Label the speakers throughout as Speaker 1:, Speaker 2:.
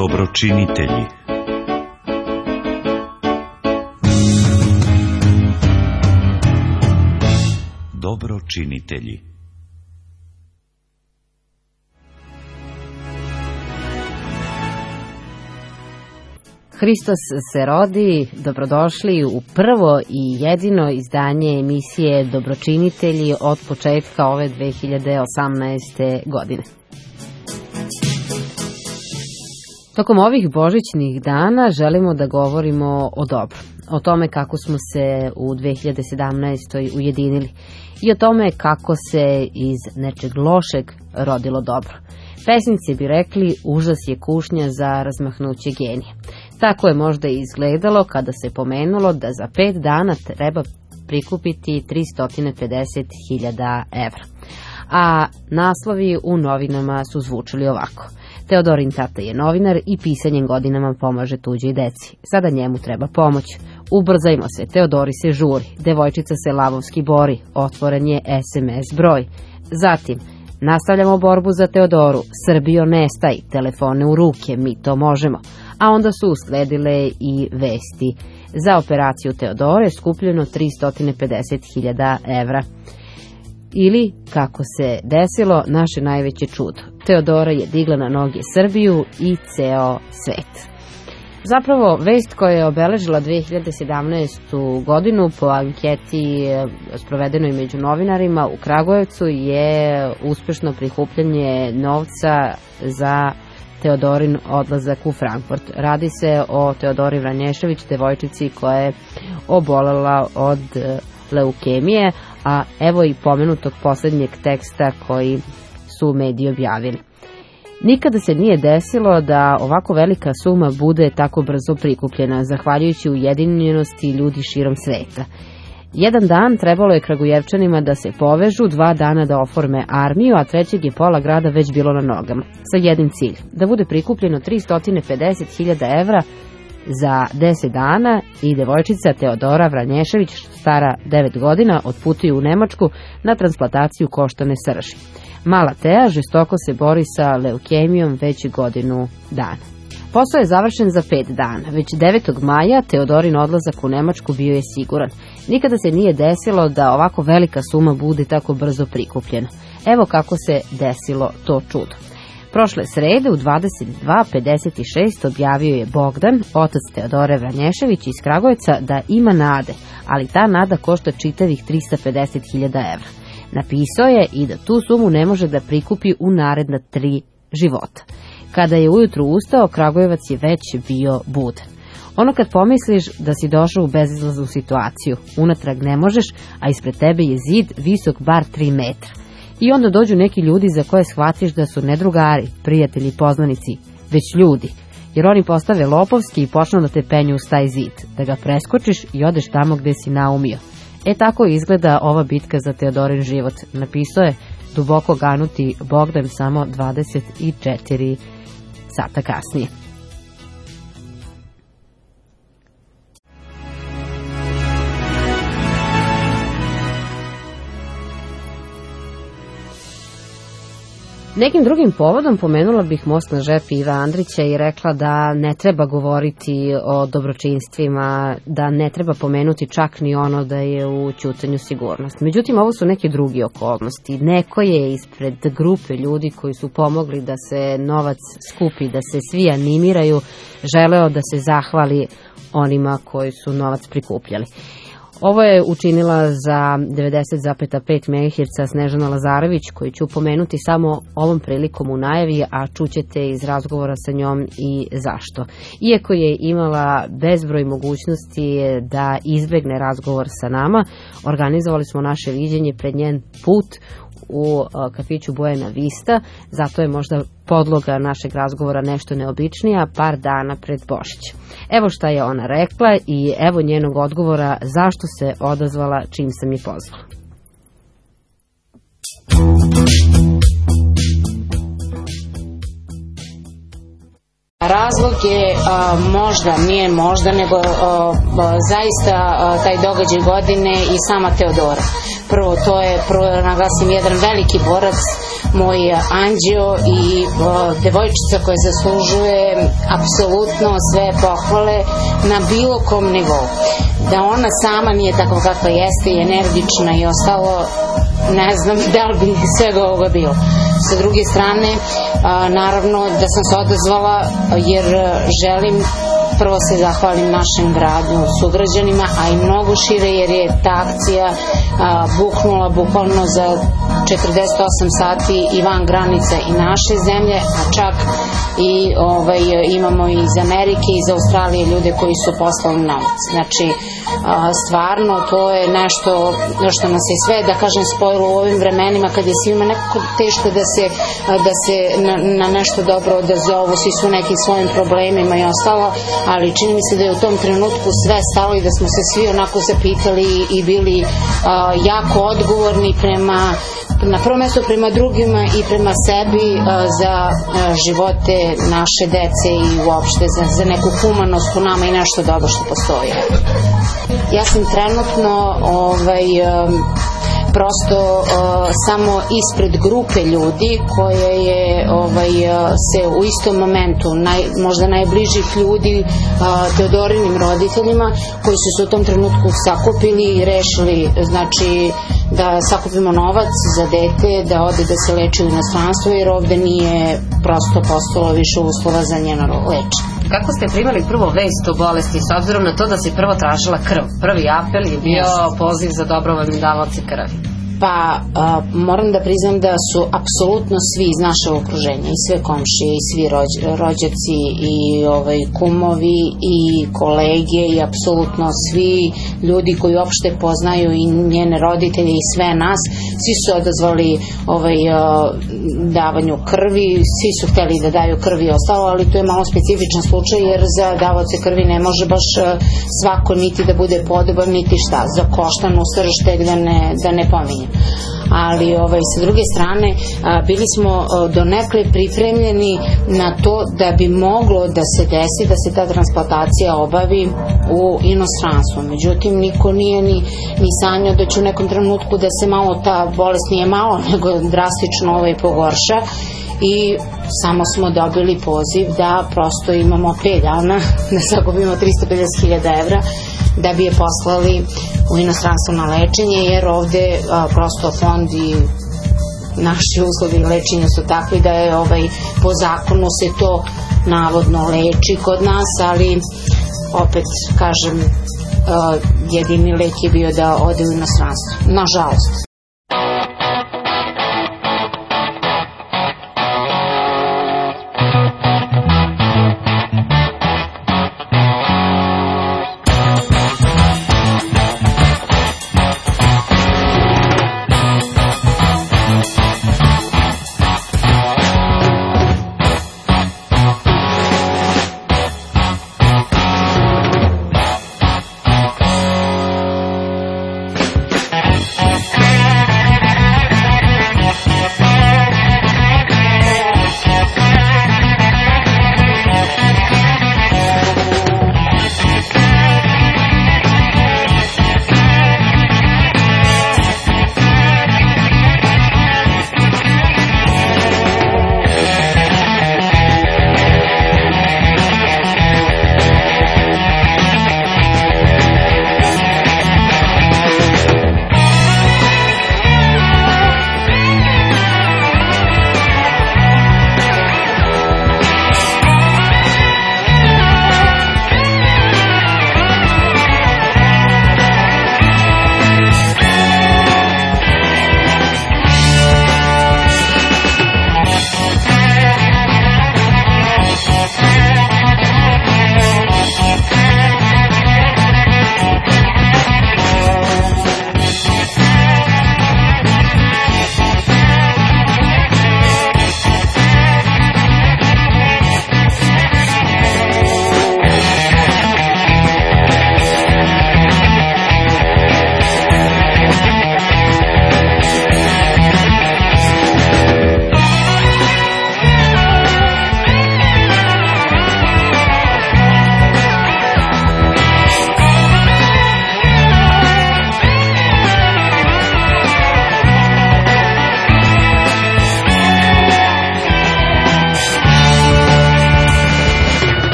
Speaker 1: Dobročinitelji. Dobročinitelji.
Speaker 2: Hristos se rodi, dobrodošli u prvo i jedino izdanje emisije Dobročinitelji od početka ove 2018. godine. Tokom ovih božićnih dana želimo da govorimo o dobru, o tome kako smo se u 2017. ujedinili i o tome kako se iz nečeg lošeg rodilo dobro. Pesnici bi rekli, užas je kušnja za razmahnuće genija. Tako je možda i izgledalo kada se pomenulo da za 5 dana treba prikupiti 350.000 evra. A naslovi u novinama su zvučili ovako. Teodorin tata je novinar i pisanjem godinama pomaže tuđoj deci. Sada njemu treba pomoć. Ubrzajmo se, Teodori se žuri, devojčica se lavovski bori, otvoren je SMS broj. Zatim, nastavljamo borbu za Teodoru, Srbijo nestaj, telefone u ruke, mi to možemo. A onda su usledile i vesti. Za operaciju Teodore skupljeno 350.000 evra. Ili, kako se desilo, naše najveće čudo. Teodora je digla na noge Srbiju i ceo svet. Zapravo, vest koja je obeležila 2017. godinu po anketi sprovedenoj među novinarima u Kragujevcu je uspešno prikupljanje novca za Teodorin odlazak u Frankfurt. Radi se o Teodori Vranješević, devojčici koja je obolela od leukemije, a evo i pomenutog posljednjeg teksta koji su mediji objavili. Nikada se nije desilo da ovako velika suma bude tako brzo prikupljena, zahvaljujući ujedinjenosti ljudi širom sveta. Jedan dan trebalo je Kragujevčanima da se povežu, 2 dana da oforme armiju, a 3. je pola grada već bilo na nogama, sa jednim ciljem, da bude prikupljeno 350.000 evra za 10 dana i devojčica Teodora Vranješević, stara 9 godina, otputuje u Nemačku na transplantaciju koštane srži. Mala Teja žestoko se bori sa leukemijom već godinu dana. Posao je završen za 5 dana. Već 9. maja Teodorin odlazak u Nemačku bio je siguran. Nikada se nije desilo da ovako velika suma bude tako brzo prikupljena. Evo kako se desilo to čudo. Prošle srede u 22:56 objavio je Bogdan, otac Teodore Vranješević iz Kragujevca, da ima nade, ali ta nada košta čitavih 350.000 evra. Napisao je i da tu sumu ne može da prikupi u naredna 3 života. Kada je ujutru ustao, Kragujevac je već bio budan. Ono kad pomisliš da si došao u bezizlaznu situaciju, unatrag ne možeš, a ispred tebe je zid visok bar 3 metra. I onda dođu neki ljudi za koje shvatiš da su ne drugari, prijatelji, poznanici, već ljudi. Jer oni postave lopovski i počnu da te penju uz taj zid, da ga preskočiš i odeš tamo gde si naumio. Tako izgleda ova bitka za Teodorin život, napisao je duboko ganuti Bogdan samo 24 sata kasnije. Nekim drugim povodom pomenula bih most na žep Iva Andrića i rekla da ne treba govoriti o dobročinstvima, da ne treba pomenuti čak ni ono da je u ćutanju sigurnost. Međutim, ovo su neke drugi okolnosti. Neko je ispred grupe ljudi koji su pomogli da se novac skupi, da se svi animiraju, želeo da se zahvali onima koji su novac prikupljali. Ovo je učinila za 90,5 MHz Snežana Lazarević, koju ću pomenuti samo ovom prilikom u najavi, a čućete iz razgovora sa njom i zašto. Iako je imala bezbroj mogućnosti da izbegne razgovor sa nama, organizovali smo naše viđenje pred njen put u kafiću Bojana Vista, zato je možda podloga našeg razgovora nešto neobičnija, par dana pred Božić. Evo šta je ona rekla i evo njenog odgovora zašto se odazvala čim sam je pozvala.
Speaker 3: Razlog je nije možda, nego zaista taj događaj godine i sama Teodora. Prvo, to je, naglasim, jedan veliki borac moj anđeo i devojčica koja zaslužuje apsolutno sve pohvale na bilo kom nivou. Da ona sama nije takva kakva jeste i energična i ostalo, ne znam da li bi svega ovoga bilo. Sa druge strane, naravno da sam se odazvala jer želim prvo se zahvalim našem gradu, sugrađanima, a i mnogo šire jer je ta akcija buknula bukvalno za 48 sati i van granica i naše zemlje, a čak i imamo iz Amerike i iz Australije ljude koji su poslali novac. Znači, stvarno to je nešto što nas je sve, da kažem, spojilo u ovim vremenima kad je svima nekako teško da se na nešto dobro odazovu, svi su nekim svojim problemima i ostalo, ali čini mi se da je u tom trenutku sve stalo i da smo se svi onako zapitali i bili jako odgovorni na prvo mesto prema drugima i prema sebi za živote naše dece i uopšte za neku humanost u nama i nešto dobro što postoji. Ja sam trenutno prosto samo ispred grupe ljudi koje je se u istom momentu možda najbližih ljudi Teodorinim roditeljima koji su se u tom trenutku sakupili i rešili, znači, da sakupimo novac za dete da ode da se leči u inostranstvo jer ovde nije prosto postalo više uslova za njeno lečenje.
Speaker 2: Kako ste primali prvo vest o bolesti s obzirom na to da se prvo tražila krv? Prvi apel je bio poziv za dobrovoljne davaoce krvi.
Speaker 3: Pa moram da priznam da su apsolutno svi iz našeg okruženja i sve komšije i svi rođaci i kumovi i kolege i apsolutno svi ljudi koji uopšte poznaju i njene roditelje i sve nas, svi su odazvali davanju krvi, svi su hteli da daju krvi i ostalo, ali to je malo specifičan slučaj jer za davaoce krvi ne može baš svako niti da bude podoban niti šta, za Koštanu Srž tek da ne pominjem. Ali sa druge strane bili smo donekle pripremljeni na to da bi moglo da se desi da se ta transplantacija obavi u inostranstvu. Međutim, niko nije ni sanjao da će u nekom trenutku da se malo ta bolest nije malo, nego drastično pogorša i samo smo dobili poziv da prosto imamo 5 dana da sakupimo 350.000 evra da bi je poslali u inostranstvo na lečenje, jer ovde prosto fond i naši uslovi lečenja su takvi da je po zakonu se to navodno leči kod nas, ali opet kažem jedini lek je bio da ode u inostranstvo, nažalost.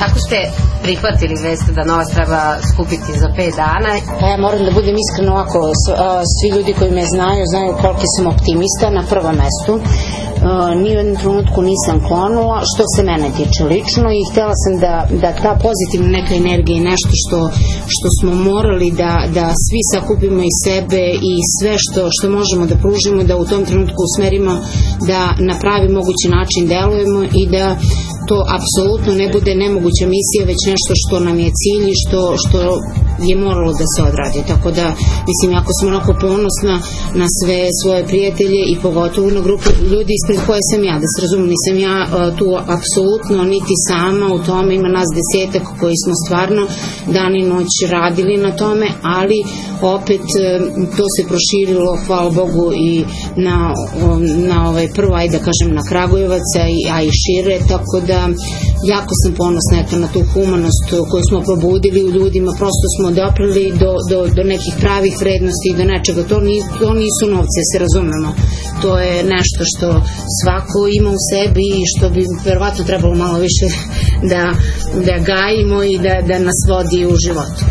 Speaker 2: Kako ste prihvatili vest da novac treba skupiti za 5 dana?
Speaker 3: Ja moram da budem iskreno ovako, svi ljudi koji me znaju koliki sam optimista na prvom mestu. Ni u jednom trenutku nisam klonula, što se mene tiče lično, i htjela sam da ta pozitivna neka energija i nešto što smo morali da svi sakupimo iz sebe i sve što možemo da pružimo, da u tom trenutku usmerimo da na pravi mogući način delujemo i da to apsolutno ne bude nemoguća misija, već nešto što nam je cilj i što je moralo da se odradi. Tako da, mislim, jako sam onako ponosna na sve svoje prijatelje i pogotovo na grupu ljudi ispred koje sam ja, da se razumem, nisam ja tu apsolutno niti sama u tome, ima nas 10-ak koji smo stvarno dan i noć radili na tome, ali opet to se proširilo, hvala Bogu, i na prvo, ajde da kažem, na Kragujevaca, a i šire, tako da jako sam ponosna na tu humanost koju smo probudili u ljudima, prosto smo doprali do nekih pravih vrednosti i do nečega. To nisu novce, se razumemo. To je nešto što svako ima u sebi i što bi verovatno trebalo malo više da gajimo i da nas vodi u životu.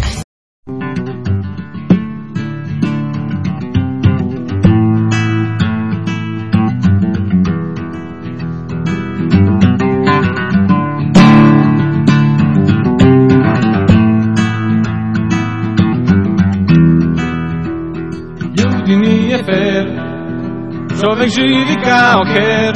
Speaker 4: Čovek živi kao her,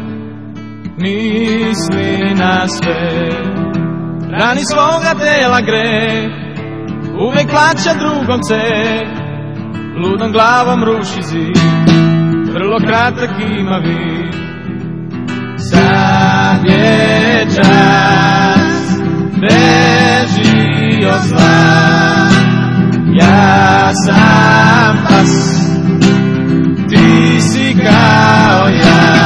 Speaker 4: misli na sve, rani svoga tela greh, uvek plaća drugom ceh, ludom glavom ruši zid, vrlo kratak ima vid. Sad je čas, beži od zla, ja sam pas, ti si kao ja.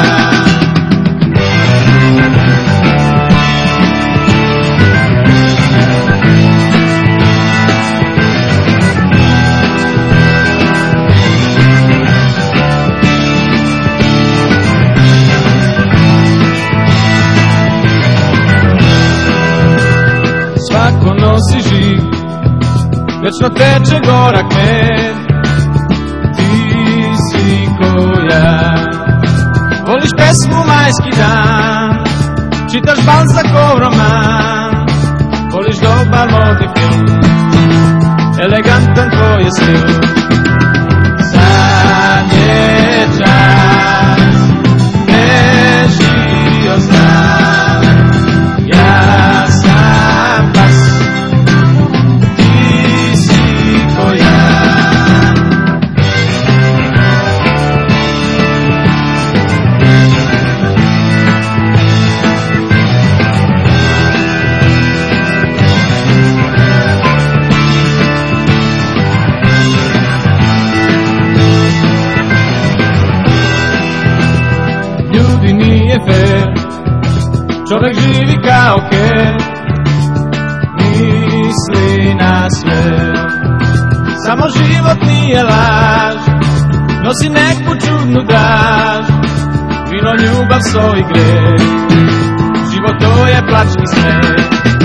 Speaker 4: Svako nosi žig, večno teče gorak med, ja. Voliš pesmu Majski dan, čitaš Balzacov roman, voliš dobar modni film, elegantan tvoj je stil. Sad je čas, beži od zla, ja sam pas, ti si ko ja. Čovek živi kao ker, misli na sve, samo život nije laž, nosi neku čudnu draž, vino, ljubav, so i greh, život to je plač i smeh.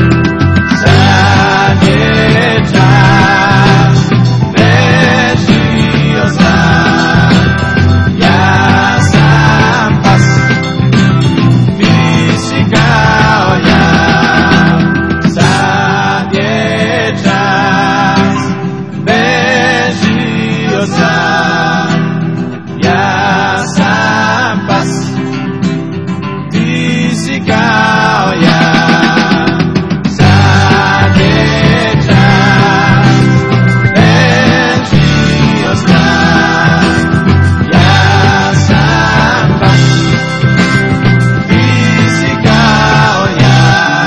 Speaker 4: Sad je čas, beži od zla, ja sam pas, kao ja. Sad je čas, beži od zla, ja sam pas, ti si kao ja. Sad je čas, beži od zla, ja sam pas, ti si kao ja.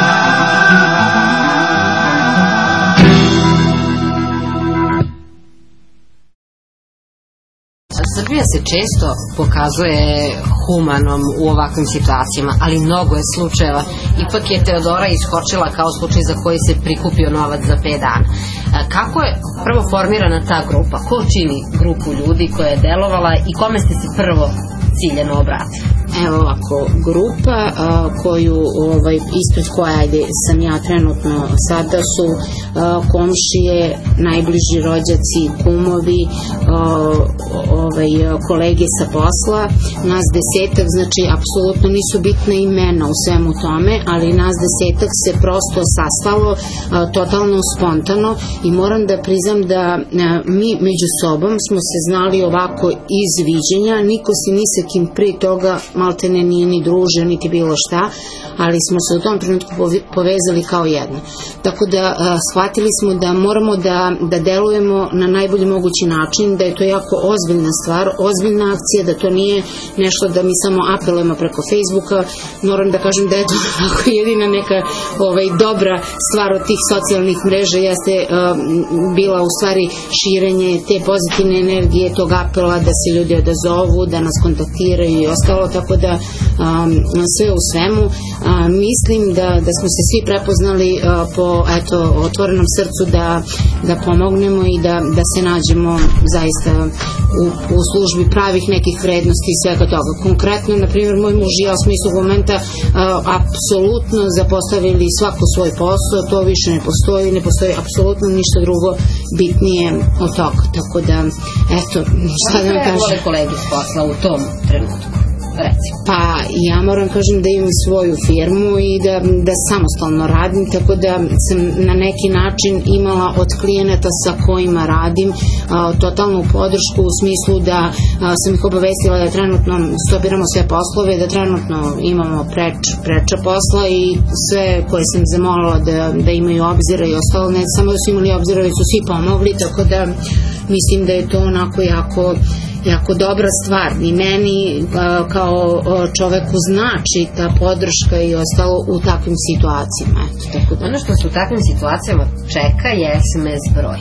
Speaker 2: Srbija se često pokazuje humanom u ovakvim situacijama, ali mnogo je slučajeva. Ipak je Teodora iskočila kao slučaj za koji se prikupio novac za 5 dana. Kako je prvo formirana ta grupa? Ko čini grupu ljudi koja je delovala i kome ste se prvo ciljeno obratili?
Speaker 3: Evo ovako, grupa koju ispred koja sam ja trenutno sada su komšije, najbliži rođaci, kumovi, kolege sa posla, nas 10, znači apsolutno nisu bitne imena u svemu tome, ali nas 10 se prosto sastalo totalno spontano i moram da priznam da mi među sobom smo se znali ovako iz viđenja, niko se ni sa kim prije toga maltene nije ni družio, niti bilo šta, ali smo se u tom trenutku povezali kao jedno. Tako da shvatili smo da moramo da delujemo na najbolji mogući način, da je to jako ozbiljna stvar, ozbiljna akcija, da to nije nešto da mi samo apelujemo preko Facebooka. Moram da kažem da je to jedina neka dobra stvar od tih socijalnih mreža jeste bila u stvari širenje te pozitivne energije, tog apela da se ljudi odazovu, da nas kontaktiraju i ostalo, tako da sve u svemu mislim da smo se svi prepoznali po otvorenom srcu da pomognemo i da se nađemo zaista u službi pravih nekih vrednosti i svega toga. Konkretno, na primjer, moj muž i ja smo istog momenta apsolutno zapostavili svako svoj posao, to više ne postoji apsolutno ništa drugo bitnije od toga. Tako da, eto, šta da vam kažem.
Speaker 2: Vole kolege s posla u tom trenutku?
Speaker 3: Pa ja moram kažem da imam svoju firmu i da samostalno radim, tako da sam na neki način imala od klijenata sa kojima radim totalnu podršku u smislu da sam ih obavestila da trenutno stopiramo sve poslove, da trenutno imamo preča posla i sve koje sam zamolila da imaju obzira i ostalo, ne samo da su imali obzira, već su svi pomogli, tako da mislim da je to onako jako dobra stvar i meni kao čoveku znači ta podrška i ostalo u takvim situacijama. Tako da.
Speaker 2: Ono što se u takvim situacijama čeka je SMS broj.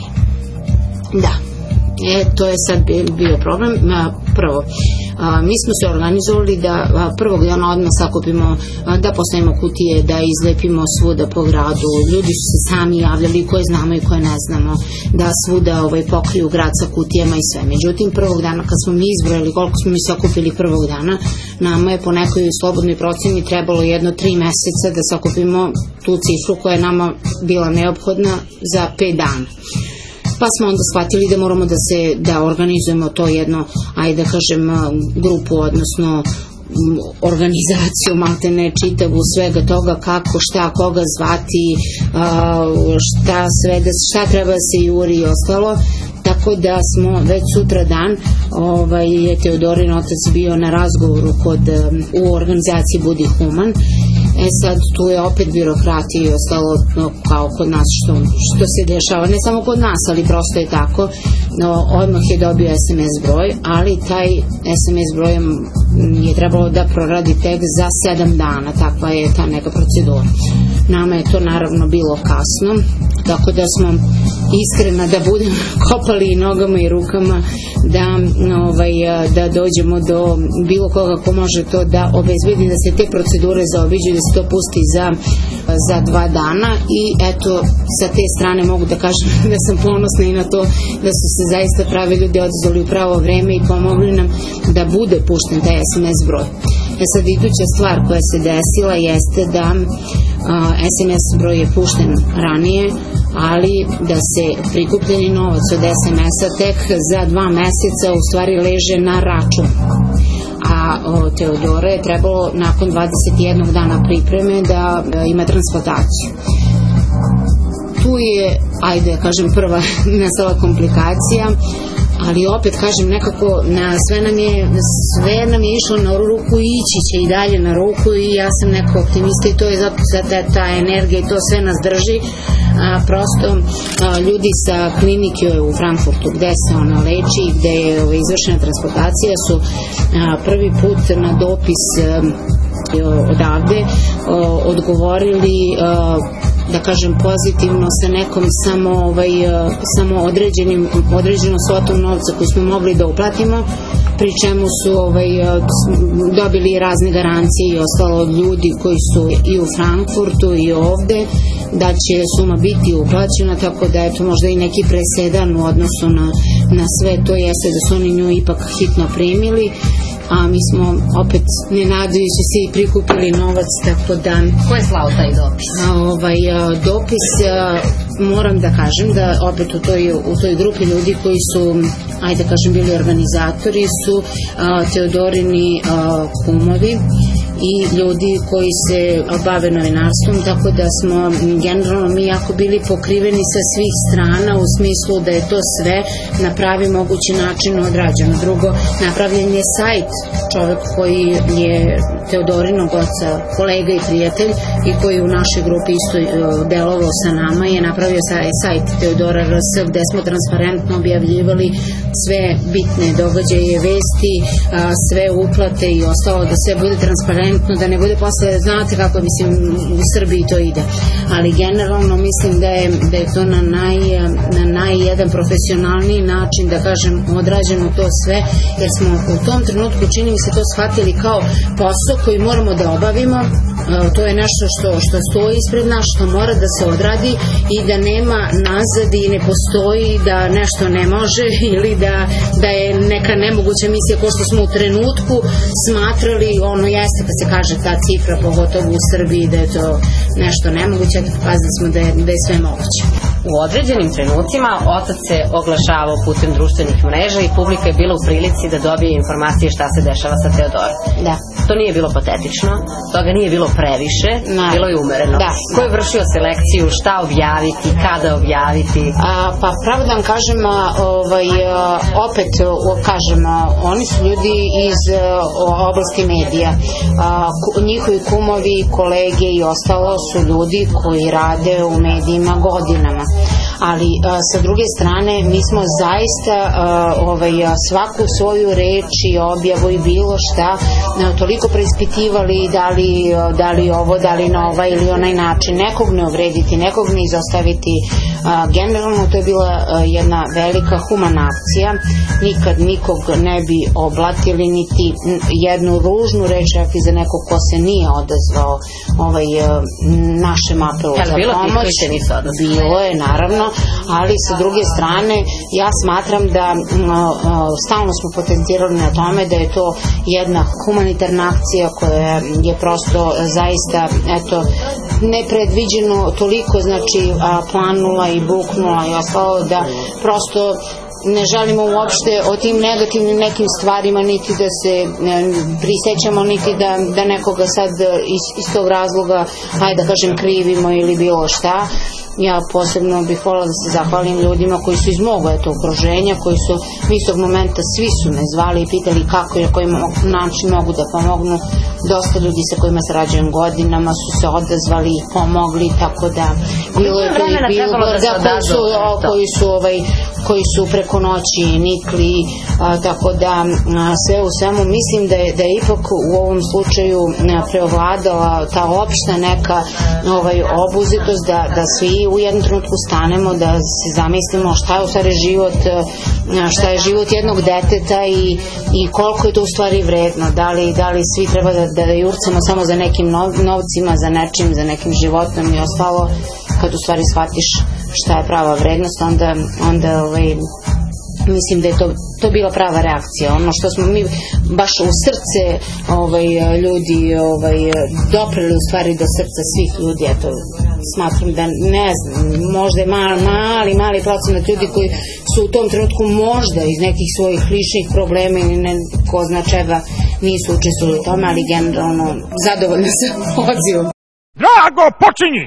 Speaker 3: Da, to je sad bio problem. Prvo, mi smo se organizovali da prvog dana odmah sakupimo, da postavimo kutije, da izlepimo svuda po gradu. Ljudi su se sami javljali, koje znamo i koje ne znamo, da svuda pokriju grad sa kutijama i sve. Međutim, prvog dana kad smo mi izbrojali koliko smo mi sakupili prvog dana, nama je po nekoj slobodnoj proceni trebalo 1-3 meseca da sakupimo tu cifru koja je nama bila neophodna za 5 dana. Pa smo onda shvatili da moramo da organizujemo to jedno, ajde da kažem, grupu, odnosno organizaciju, maltene čitavu svega toga, kako, šta, koga zvati, šta treba da se juri i ostalo. Tako da smo već sutra dan je Teodorin otac bio na razgovoru u organizaciji Budi Human. Sad tu je opet birokratija i ostalo kao kod nas što se dešava, ne samo kod nas, ali prosto je tako. Odmah je dobio SMS broj, ali taj SMS broj je trebalo da proradi tek za 7 dana, takva je ta neka procedura. Nama je to naravno bilo kasno, tako da smo iskrena da budem kopali i nogama i rukama da dođemo do bilo koga ko može to da obezbedi, da se te procedure zaobiđu, da se to pusti za 2 dana i eto, sa te strane mogu da kažem da sam ponosna i na to da su se zaista pravi ljudi odzvali u pravo vreme i pomogli nam da bude pušten taj SMS broj. Sad iduća stvar koja se desila jeste da SMS broj je pušten ranije, ali da se prikupljeni novac od SMS-a tek za 2 meseca u stvari leže na račun. A Teodora je trebalo nakon 21 dana pripreme da ima transplantaciju. Tu je, ajde kažem, prva nastala komplikacija, ali opet kažem nekako sve nam je išlo na ruku i ići će i dalje na ruku i ja sam neko optimista i to je zato da ta energija i to sve nas drži. Prosto ljudi sa klinike u Frankfurtu gde se ona leči i gde je izvršena transplantacija su prvi put na dopis odavde odgovorili da kažem pozitivno sa nekom samo određenom svotom novca koju smo mogli da uplatimo, pri čemu su dobili razne garancije i ostalo od ljudi koji su i u Frankfurtu i ovde da će suma biti uplaćena, tako da je to možda i neki presedan u odnosu na sve to, jeste da su oni nju ipak hitno primili a mi smo opet nenadujući se i prikupili novac, tako da...
Speaker 2: Ko je slao taj dopis?
Speaker 3: Dopis, moram da kažem da opet u toj grupi ljudi koji su, ajde da kažem, bili organizatori su Teodorini kumovi i ljudi koji se bave novinarstvom, tako da smo generalno mi jako bili pokriveni sa svih strana u smislu da je to sve na pravi mogući način odrađeno. Drugo, napravljen je sajt, čovek koji je Teodorinog oca, kolega i prijatelj i koji u našoj grupi isto delovao sa nama, je napravio sajt Teodora RS gde smo transparentno objavljivali sve bitne događaje, vesti, sve uplate i ostalo, da sve bude transparentno, da ne bude posle, znate kako mislim u Srbiji to ide, ali generalno mislim da je to na jedan profesionalniji način, da kažem, odrađeno to sve, jer smo u tom trenutku, čini mi se, to shvatili kao posao koji moramo da obavimo. To je nešto što stoji ispred nas, što mora da se odradi i da nema nazad i ne postoji da nešto ne može ili da je neka nemoguća misija, ko što smo u trenutku smatrali, ono jeste kad se kaže ta cifra, pogotovo u Srbiji, da je to nešto nemoguće, a pokazali smo da je sve moguće.
Speaker 2: U određenim trenucima otac se oglašavao putem društvenih mreža i publika je bila u prilici da dobije informacije šta se dešava sa Teodorom.
Speaker 3: Da.
Speaker 2: To nije bilo patetično, toga nije bilo previše, bilo je umereno. Ko je vršio selekciju, šta objaviti, kada objaviti?
Speaker 3: Pa pravo da vam kažem, opet kažem, oni su ljudi iz oblasti medija. Njihovi kumovi, kolege i ostalo su ljudi koji rade u medijima godinama. Ali sa druge strane mi smo zaista svaku svoju reč i objavu i bilo šta toliko preispitivali da li ovo, da li na ovaj ili onaj način, nekog ne uvrediti, nekog ne izostaviti. Generalno to je bila jedna velika humana akcija, nikad nikog ne bi oblatili, niti jednu ružnu reč rekli za nekog ko se nije odazvao našem apelu za pomoć. Bilo je, naravno, ali sa druge strane ja smatram da stalno smo potencirali na tome da je to jedna humanitarna akcija koja je prosto zaista nepredviđeno toliko, znači planula i buknula i ostalo, da prosto ne želimo uopšte o tim negativnim nekim stvarima niti da se prisećamo, niti da nekoga sad iz tog razloga, hajde da kažem, krivimo ili bilo šta. Ja posebno bih voljela da se zahvalim ljudima koji su iz mog okruženja, koji su istog momenta, svi su me zvali i pitali kako i na koji način mogu da pomognu. Dosta ljudi sa kojima sarađujem godinama su se odazvali i pomogli, tako da bilo je to i bilborda koji su preko noći nikli, tako da sve u svemu mislim da je ipak u ovom slučaju preovladala ta opšta neka obuzitost da svi u jednom trenutku stanemo, da se zamislimo šta je u stvari život, šta je život jednog deteta i koliko je to u stvari vredno, da li svi treba da jurcamo samo za nekim novcima, za nečim, za nekim životom i ostalo. Kad u stvari shvatiš šta je prava vrednost, onda mislim da je to bila prava reakcija. Ono što smo mi baš u srce ljudi dopreli u stvari do srca svih ljudi, eto, smatram da, ne znam, možda je mali procenat ljudi koji su u tom trenutku možda iz nekih svojih ličnih problema ili ne ko zna čega nisu učestvovali u tome, ali generalno zadovoljna sam odzivom.
Speaker 4: Drago, počinji!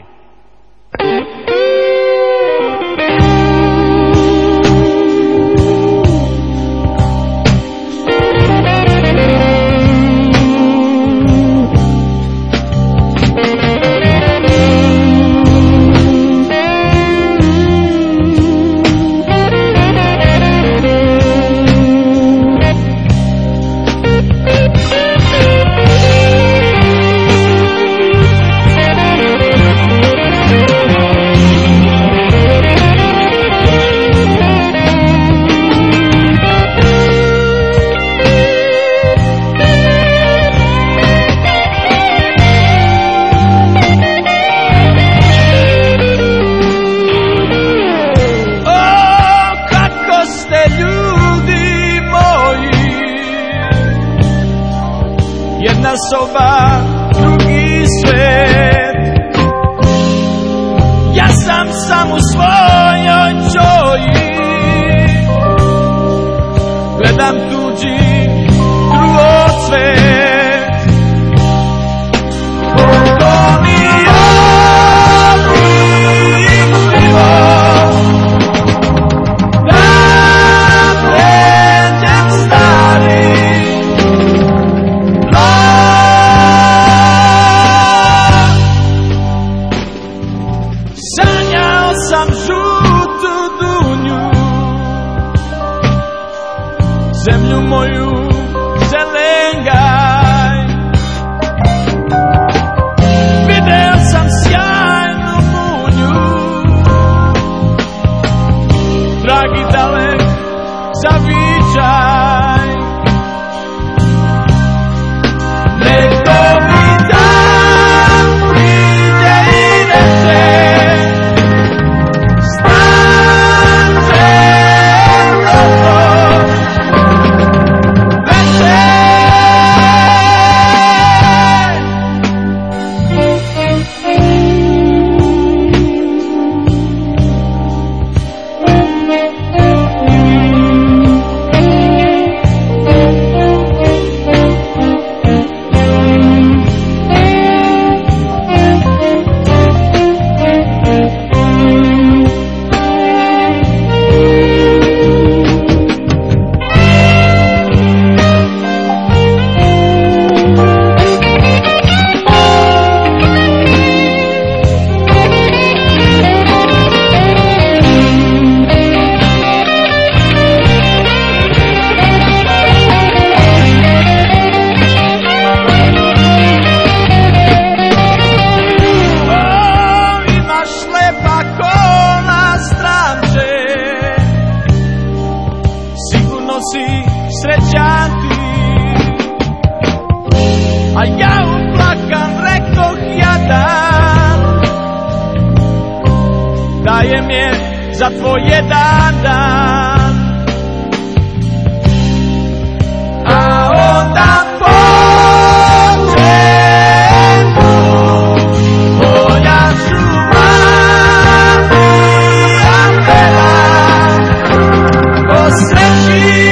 Speaker 4: soba, drugi svet. Ja sam u svojoj čoji, gledam tuđi drugosvet. Pogonio bih život da pređem stari sanjao sam žutu dunju, zemlju moju zelengaj. Video sam sjajnu munju, dragi dalek zaviđaj. Neko mi dan pride i reče, a ja uplakan rekoh jadan, dajem je za tvoj jedan dan. A onda počenu moja žuma ja peva o sreći.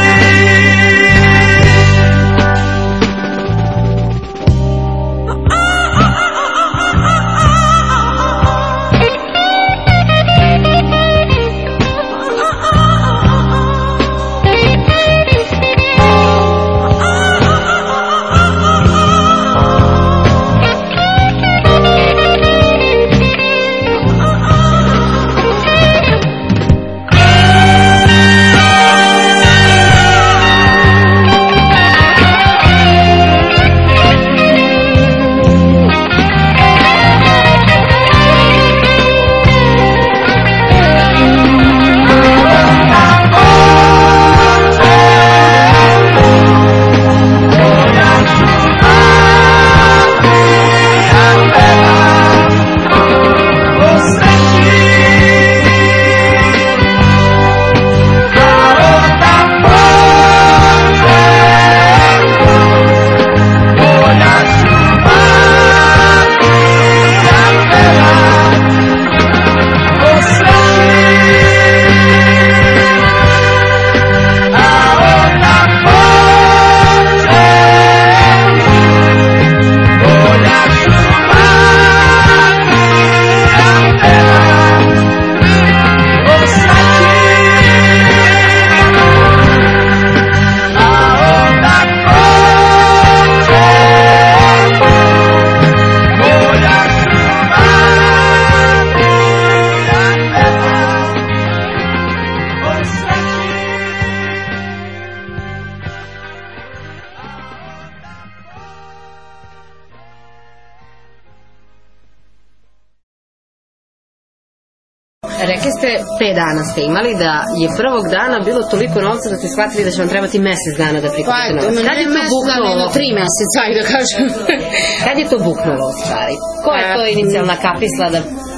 Speaker 2: Rekli ste 5 dana ste imali, da je prvog dana bilo toliko novca da ste shvatili da će vam trebati mesec dana da prikupite novac. Kad je to buknulo?
Speaker 3: 3 meseca, ajde da kažem.
Speaker 2: Kad je to buknulo u stvari? Koja je to inicijalna kapisla da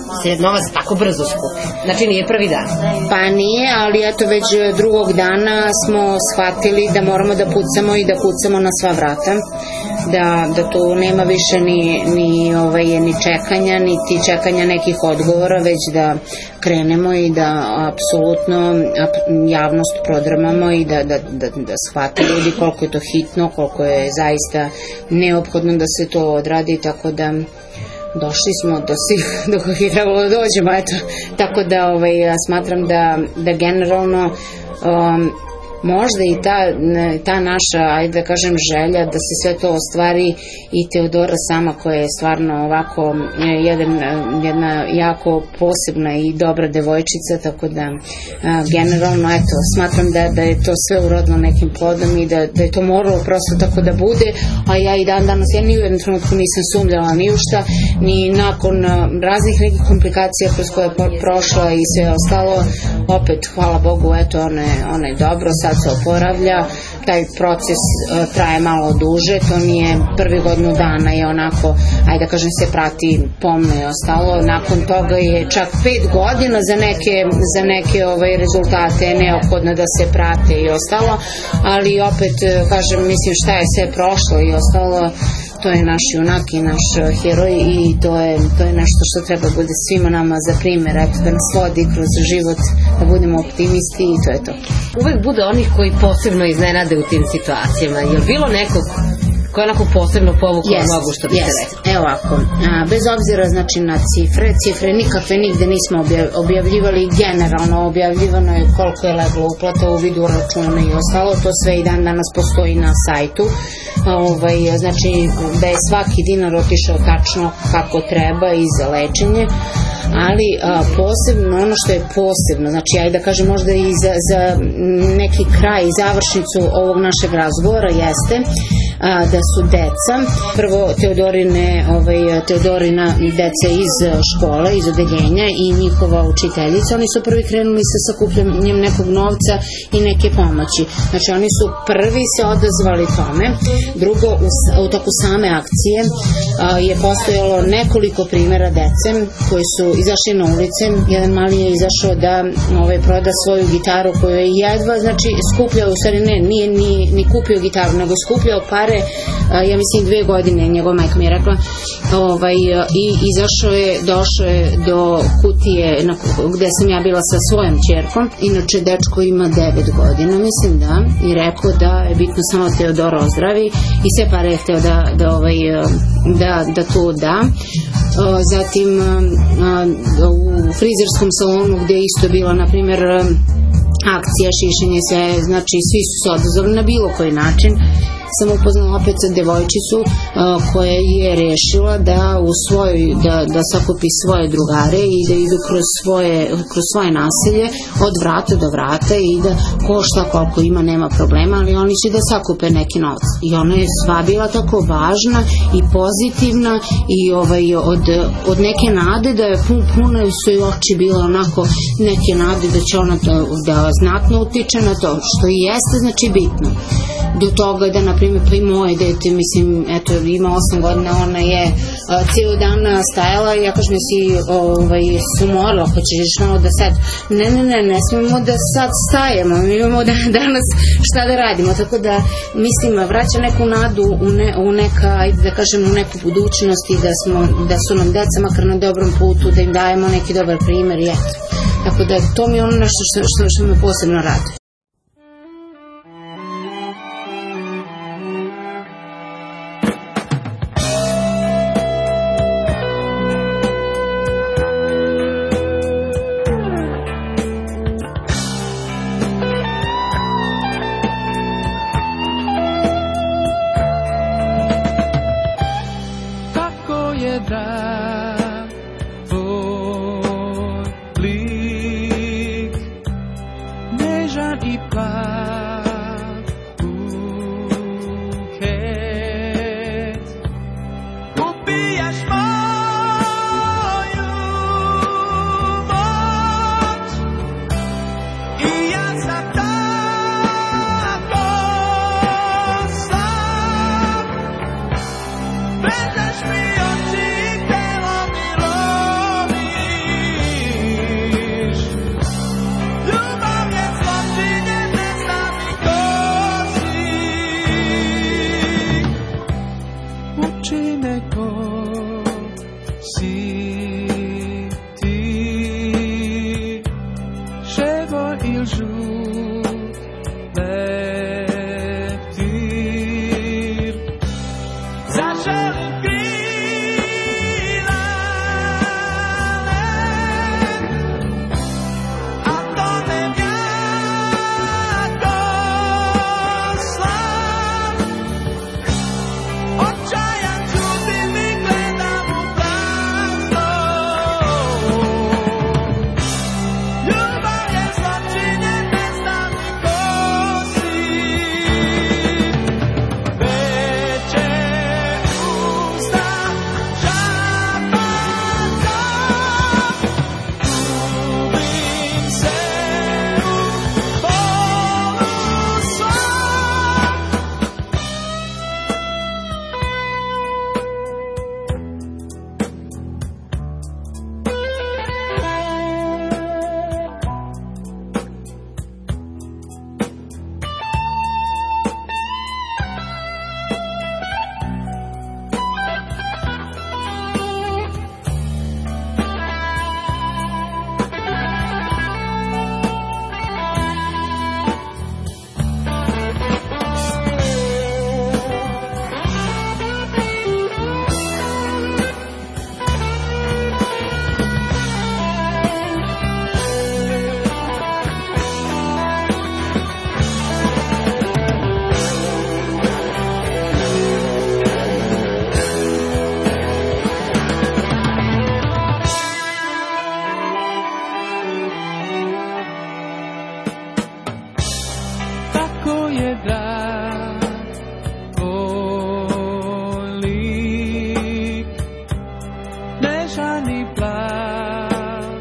Speaker 2: se novac tako brzo skupi. Znači nije prvi dan.
Speaker 3: Pa nije, ali eto već drugog dana smo shvatili da moramo da pucamo i da kucamo na sva vrata. Da tu nema više ni čekanja, niti čekanja nekih odgovora, već da krenemo i da apsolutno javnost prodrmamo i da shvate ljudi koliko je to hitno, koliko je zaista neophodno da se to odradi, tako da došli smo do svih do kojih je trebalo da dođemo, eto. Tako da ja smatram da generalno možda i ta naša, ajde da kažem, želja da se sve to ostvari i Teodora sama koja je stvarno ovako jedna jako posebna i dobra devojčica, tako da generalno eto, smatram da je to sve urodilo nekim plodom i da je to moralo prosto tako da bude, a ja i danas ja ni u jednom trenutku nisam sumnjala ni u šta, ni nakon raznih nekih komplikacija kroz koje je prošla i sve ostalo, opet hvala Bogu, eto ona je dobro, sad se oporavlja, taj proces traje malo duže, to nije prvi godinu dana je onako, ajde da kažem, se prati pomno i ostalo, nakon toga je čak 5 godina za neke rezultate neophodno da se prate i ostalo, ali opet kažem, mislim šta je sve prošlo i ostalo, to je naš junak i naš heroj i to je nešto što treba bude svima nama za primjer, eto, da nas vodi kroz život, da budemo optimisti i to je to.
Speaker 2: Uvek bude onih koji posebno iznenade u tim situacijama. Je li bilo nekog koja je onako posebno povukla nogu, što biste rekli?
Speaker 3: Evo ovako, bez obzira znači na cifre nikakve nigde nismo objavljivali, generalno objavljivano je koliko je leglo uplata u vidu računa i ostalo, to sve i dan danas postoji na sajtu, znači da je svaki dinar otišao tačno kako treba i za lečenje, ali posebno, ono što je posebno, znači ajde da kažem možda i za neki kraj i završnicu ovog našeg razgovora jeste da su deca, prvo Teodorina deca iz škole, iz odeljenja i njihova učiteljica, oni su prvi krenuli sa sakupljanjem nekog novca i neke pomoći. Znači oni su prvi se odazvali tome. Drugo, u toku same akcije je postojalo nekoliko primjera dece koji su izašli na ulice. Jedan mali je izašao da proda svoju gitaru koju je jedva, znači skupljao, u stvari nije ni kupio gitaru, nego skupljao pare, ja mislim 2 godine, njegova majka mi je rekla, i izašao je, došao je do kutije gde sam ja bila sa svojom ćerkom, inače dečko ima 9 godina, mislim i rekao da je bitno samo Teodora ozdravi i sve pare je hteo da tu da. Zatim u frizerskom salonu gde je isto bila, na primjer, akcija, šišenje, sve, znači svi su se odazvali na bilo koji način. Sam upoznala opet sa devojčicu koja je rešila da sakupi svoje drugare i da idu kroz svoje naselje od vrata do vrata i da ko šta koliko ima nema problema, ali oni će da sakupe neki novac. I ona je sva bila tako važna i pozitivna i od neke nade da je puna su i oči bila onako neke nade da će ona da znatno utiče na to, što i jeste znači bitno. Do toga da, na primjer, pa i moje dete, mislim, eto, ima 8 godina, ona je cijel dan stajala i ja kažem, si umorila, hoćeš malo da sad, ne smemo da sad stajemo, mi imamo danas šta da radimo, tako da, mislim, vraća neku nadu u neka, ajde da kažem, u neku budućnost i da su nam deca makar na dobrom putu, da im dajemo neki dobar primjer i eto. Tako da, to mi je ono nešto što me posebno raduje.
Speaker 4: drag, tvoj lik, mešani plav,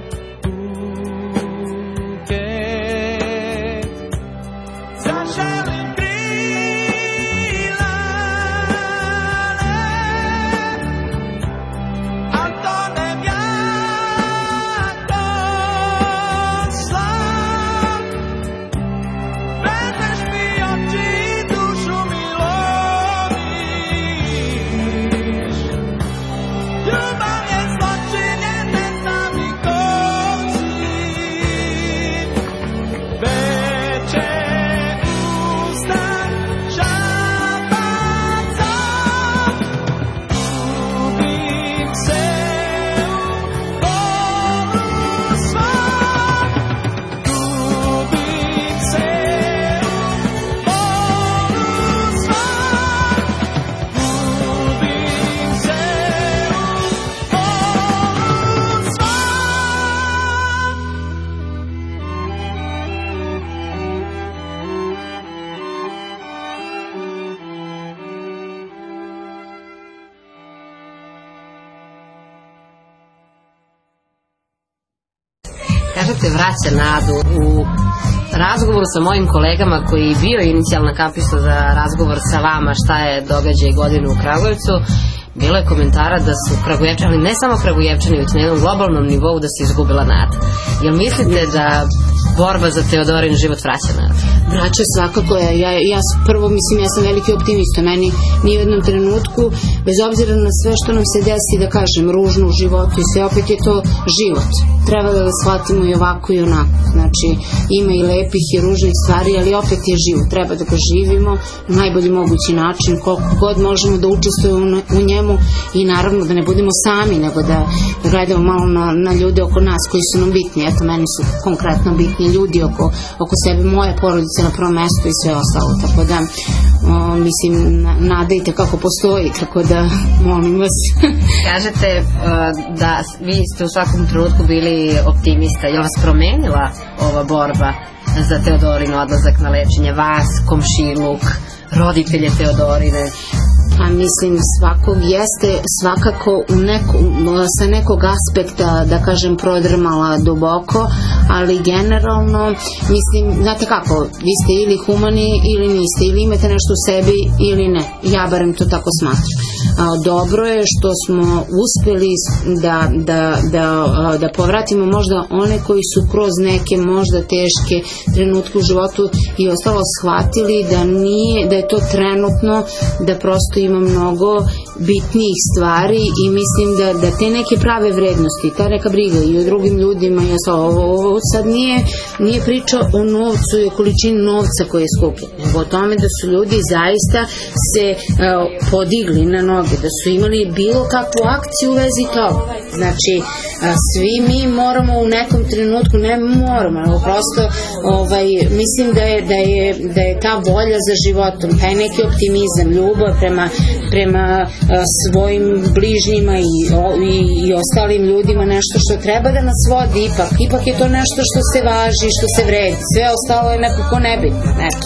Speaker 4: buket, zaželim krila, a to ne jako slav, vezeš mi oči, dušu mi loviš, ljubav je zločinje, ne znam ni ko si, veče ustan šapaca, gubim se u bolu svom, gubim se u bolu svom, gubim se u bolu
Speaker 2: Kažete vraća nadu. U razgovoru sa mojim kolegama koji je bio inicijalna kampista za razgovor sa vama šta je događaj godine u Kragujevcu, bilo je komentara da su Kragujevčani, ali ne samo Kragujevčani, već na jednom globalnom nivou da se izgubila nada. Jel mislite da borba za Teodorin život vraća nadu?
Speaker 3: Vraća svakako. Ja prvo mislim, ja sam veliki optimista. Meni ni u jednom trenutku, bez obzira na sve što nam se desi, da kažem, ružno u životu i sve, opet je to život. Treba da ga shvatimo i ovako i onako. Znači, ima i lepih i ružnih stvari, ali opet je život. Treba da ga živimo na najbolji mogući način, koliko god možemo da učestvujemo u njemu i naravno da ne budemo sami, nego da gledamo malo na ljude oko nas koji su nam bitni. Eto, meni su konkretno bitni ljudi oko sebe, moje porodice na prvom mestu i sve ostalo. Tako da, mislim, nadajte kako postoji, tako da, molim vas.
Speaker 2: Kažete da vi ste u svakom trenutku bili optimista. Je li vas promenila ova borba za Teodorin odlazak na lečenje? Vas, komšiluk, roditelje Teodorine?
Speaker 3: Pa mislim, svakog jeste svakako sa nekog aspekta, da kažem, prodrmala duboko, ali generalno, mislim, znate kako, vi ste ili humani ili niste, ili imate nešto u sebi ili ne. Ja barem to tako smatram. Dobro je što smo uspeli da povratimo možda one koji su kroz neke možda teške trenutke u životu i ostalo shvatili da je to trenutno, da prosto ima mnogo bitnijih stvari i mislim da te neke prave vrednosti, ta neka briga i o drugim ljudima i ovo sad nije priča o novcu i o količini novca koje je skupljen, nego o tome da su ljudi zaista se podigli na noge, da su imali bilo kakvu akciju u vezi toga. Znači, svi mi moramo u nekom trenutku, ne moramo, nego prosto mislim da je ta volja za životom, taj neki optimizam, ljubav prema svojim bližnjima i ostalim ljudima nešto što treba da nas vodi, ipak je to nešto što se važi, što se vredi, sve ostalo je nekako nebitno, eto.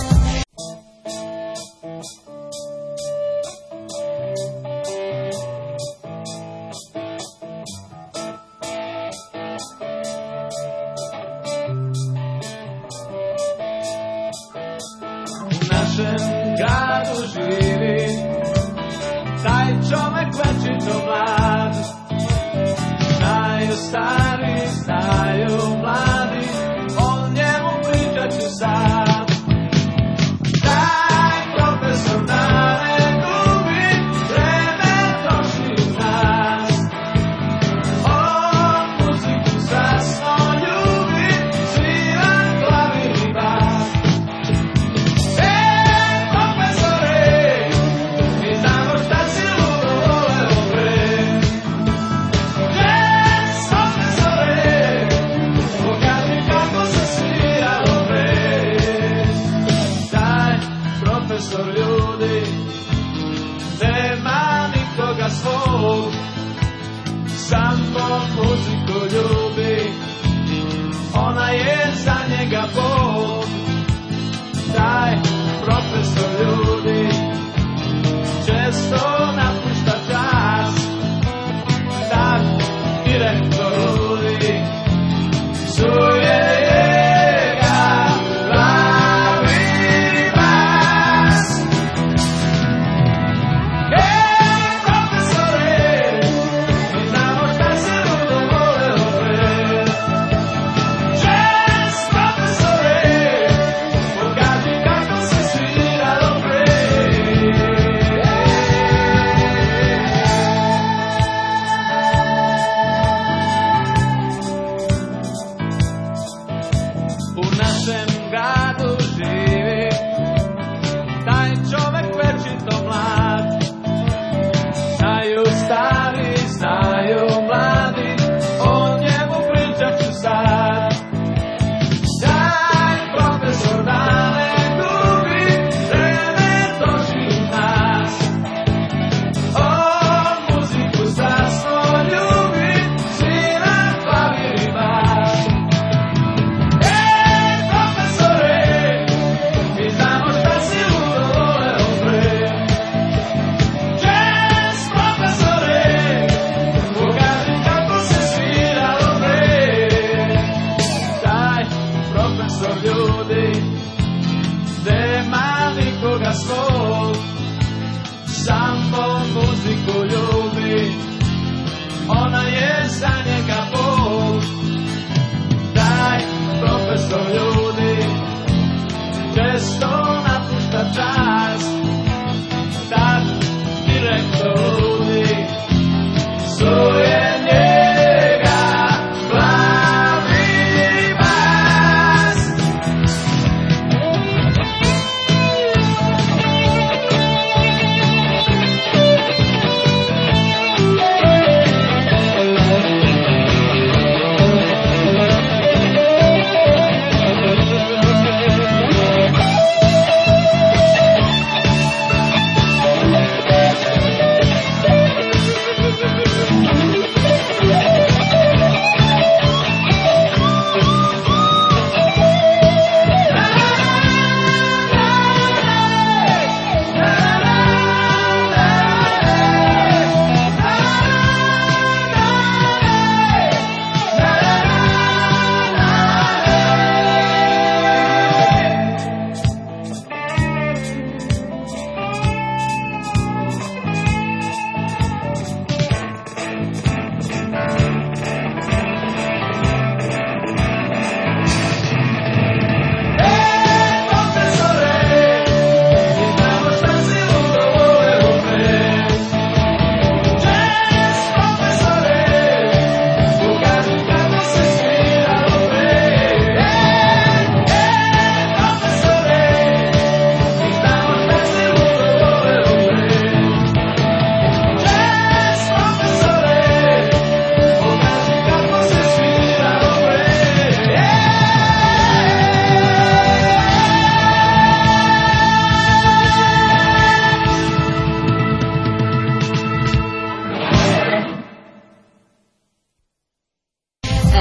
Speaker 4: Ona je za njega Bog, daj profesor.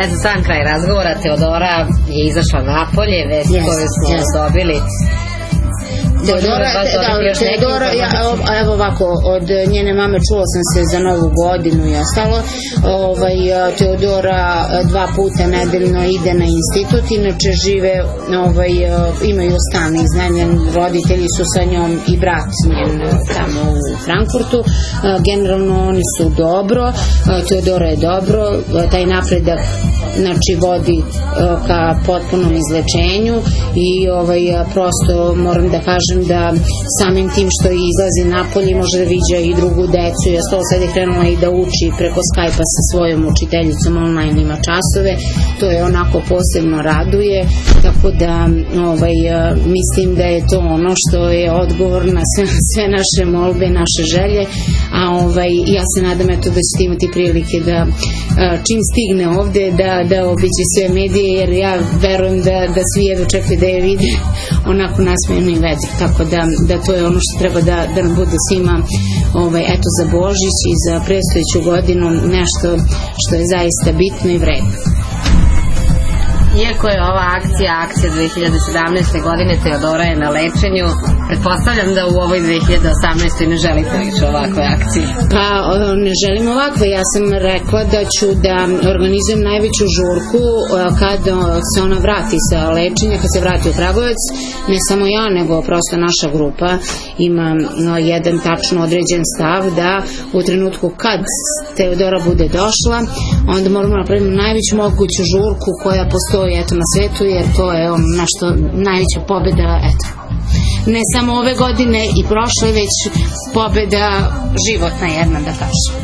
Speaker 2: Za sam kraj razgovora, Teodora je izašla napolje, vesti koje smo dobili.
Speaker 3: Teodora, evo ovako, od njene mame čula sam se za Novu godinu i ostalo. Teodora 2 puta nedeljno ide na institut, inače žive, imaju stan iznajmljen, roditelji su sa njom i brat njen tamo u Frankfurtu. Generalno oni su dobro, Teodora je dobro, taj napredak znači vodi ka potpunom izlečenju i prosto moram da kažem da samim tim što izlazi napolje može da viđa i drugu decu i ostalo, sad je krenula i da uči preko Skype-a sa svojom učiteljicom, online ima časove, to je onako posebno raduje, tako da mislim da je to ono što je odgovor na sve naše molbe, naše želje, a ja se nadam da ćete imati prilike da čim stigne ovde da obiđe sve medije, jer ja verujem da svi jedno čekaju da je vide onako nasmejenu i vedru, tako da to je ono što treba da nam bude svima eto za Božić i za predstojeću godinu nešto što je zaista bitno i vredno.
Speaker 2: Iako je ova akcija 2017. godine, Teodora je na lečenju, pretpostavljam da u ovoj 2018. ne želite više ovakve akcije.
Speaker 3: Pa ne želim ovakve, ja sam rekla da ću da organizujem najveću žurku kad se ona vrati sa lečenja, kad se vrati u Kragujevac, ne samo ja, nego prosto naša grupa ima jedan tačno određen stav da u trenutku kad Teodora bude došla, onda moramo napraviti najveću moguću žurku koja postoji na svetu, jer to je nešto najveća pobeda, ne samo ove godine i prošle, već pobeda životna jedna, da kažem.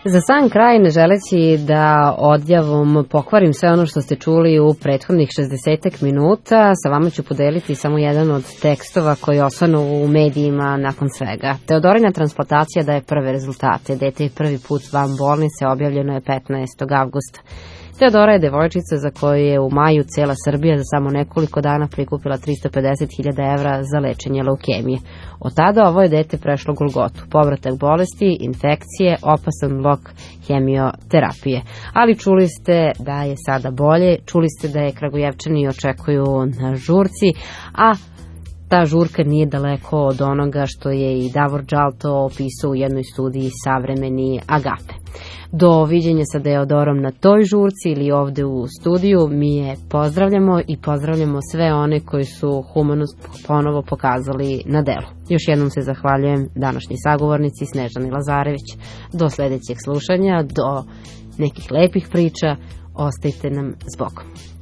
Speaker 2: Za sam kraj, ne želeći da odjavom pokvarim sve ono što ste čuli u prethodnih 60 minuta, sa vama ću podeliti samo jedan od tekstova koji osvanu u medijima nakon svega. Teodorina transplantacija daje prve rezultate. Dete je prvi put van bolnice, objavljeno je 15. avgusta. Teodora je devojčica za koju je u maju cela Srbija za samo nekoliko dana prikupila 350.000 evra za lečenje leukemije. Od tada ovo je dete prešlo Golgotu, povratak bolesti, infekcije, opasan blok hemioterapije. Ali čuli ste da je sada bolje, čuli ste da je Kragujevčani očekuju na žurci, a ta žurka nije daleko od onoga što je i Davor Džalto opisao u jednoj studiji Savremeni Agape. Do viđenja sa Teodorom na toj žurci ili ovde u studiju, mi je pozdravljamo i pozdravljamo sve one koji su humanost ponovo pokazali na delu. Još jednom se zahvaljujem današnji sagovornici Snežani Lazarević. Do sledećeg slušanja, do nekih lepih priča, ostajte nam s Bogom.